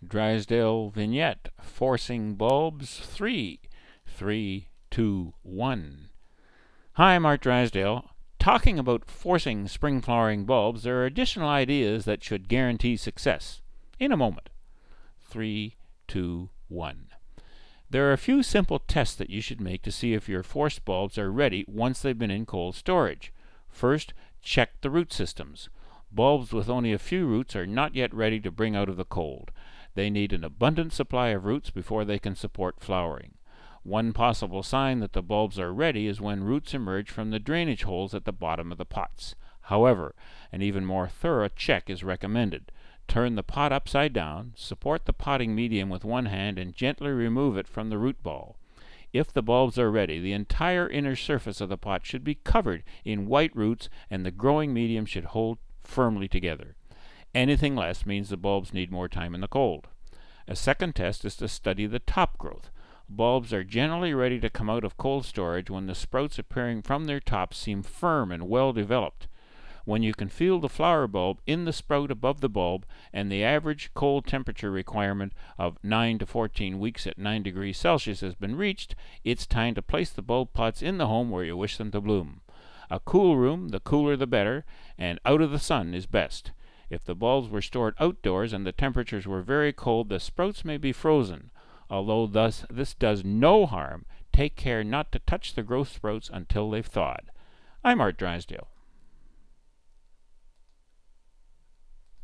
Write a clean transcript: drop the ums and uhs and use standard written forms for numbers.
Drysdale Vignette Forcing Bulbs 3. 3, 2, 1. Hi, I'm Art Drysdale. Talking about forcing spring flowering bulbs, there are additional ideas that should guarantee success. In a moment. 3, 2, 1. There are a few simple tests that you should make to see if your forced bulbs are ready once they've been in cold storage. First, check the root systems. Bulbs with only a few roots are not yet ready to bring out of the cold. They need an abundant supply of roots before they can support flowering. One possible sign that the bulbs are ready is when roots emerge from the drainage holes at the bottom of the pots. However, an even more thorough check is recommended. Turn the pot upside down, support the potting medium with one hand, and gently remove it from the root ball. If the bulbs are ready, the entire inner surface of the pot should be covered in white roots and the growing medium should hold firmly together. Anything less means the bulbs need more time in the cold. A second test is to study the top growth. Bulbs are generally ready to come out of cold storage when the sprouts appearing from their tops seem firm and well developed. When you can feel the flower bulb in the sprout above the bulb and the average cold temperature requirement of 9 to 14 weeks at 9 degrees Celsius has been reached, it's time to place the bulb pots in the home where you wish them to bloom. A cool room, the cooler the better, and out of the sun is best. If the bulbs were stored outdoors and the temperatures were very cold, the sprouts may be frozen. Although this does no harm, take care not to touch the growth sprouts until they've thawed. I'm Art Drysdale.